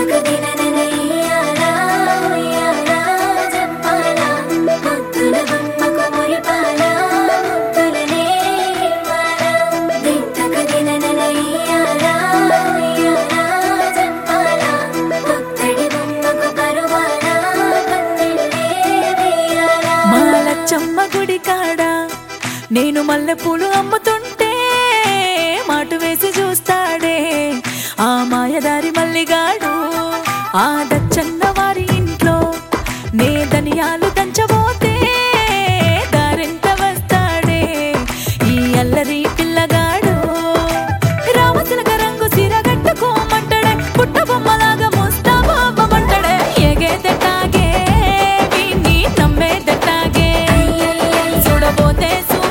నేను మల్లె పూలు అమ్ముతుంటే మాటు వేసి చూస్తాడే ఆ మాయదారి మల్లిగాడు. ఆ దచ్చన్న వారి ఇంట్లో నే ధనియాలు దంచబోతే దారింట వస్తాడే ఈ అల్లరి పిల్లగాడు. రామచిలక రంగు సీర కట్టుకోమంటాడే, పుట్ట బొమ్మలాగా ముస్తాబాబమంటాడే. ఎగేదటాగే విని నమ్మేదటాగే, చూడబోతే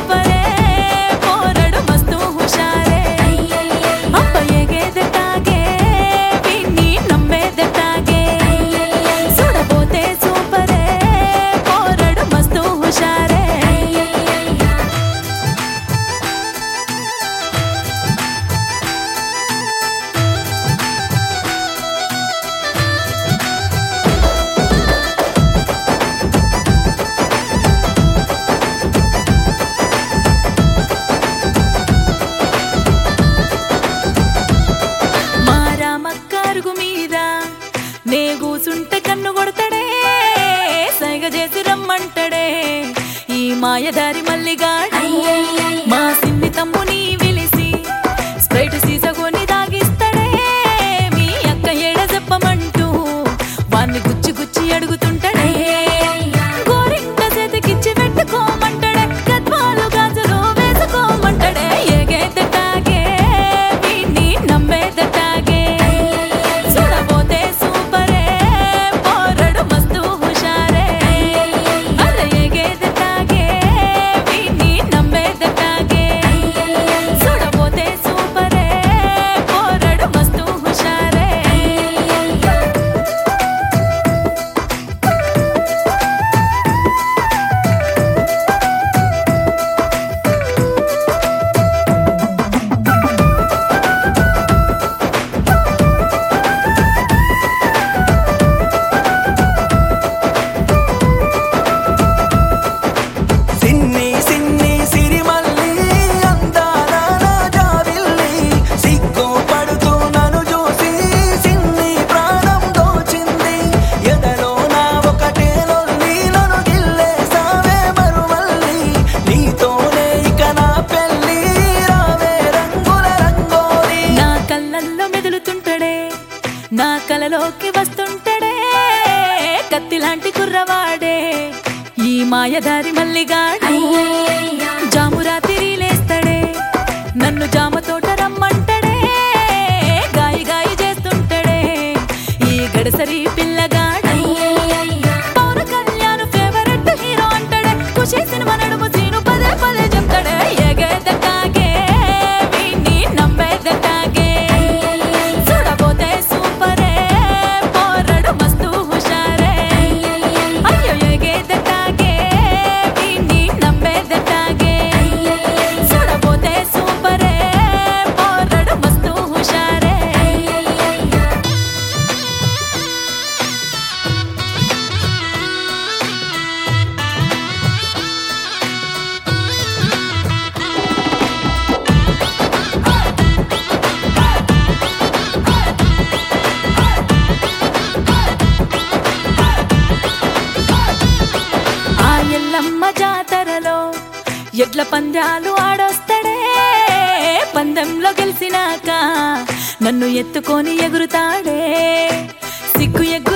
నే కూసుంటే కన్ను కొడతాడే, సైగ చేసి రమ్మంటాడే ఈ మాయదారి మల్లిగాడు. మా సిన్ని తమ్ముని పిలిసి స్ప్రైట్ సీసకొని తాగిస్తాడే, మీ అక్క ఏడ చెప్పమంటూ వాన్ని గుచ్చి గుచ్చి అడుగుతుంటాడే. గోరింక చేతికిచ్చి పెట్టుకోమంటాడే, గద్వాలు గాజులు వేసుకోమంటాడే. ఎగేదటాగే విని నమ్మేదటాగే, చూడబోతే నా కలలోకి వస్తుంటాడే కత్తిలాంటి కుర్రవాడే ఈ మాయదారి మల్లిగాడు. జామురాతిరి లేస్తాడే, నన్ను జామ తోట రమ్మంటాడే, గాయి గాయి చేస్తుంటాడే ఈ గడసరి పిల్లగాడు. పౌర కళ్యాణ్ ఫేవరెట్ హీరో అంటాడే, ఖుషి సినిమా నడుము సీను పదే పదే చెప్తాడే. ఎగేదటాగే విని నమ్మేదటాగే, చూడబోతే ఎల్లమ్మ జాతరలో ఎడ్ల పందాలు ఆడొస్తాడే, పందెంలో గెలిచినాక నన్ను ఎత్తుకొని ఎగురుతాడే. సిగ్గు ఎగ్గు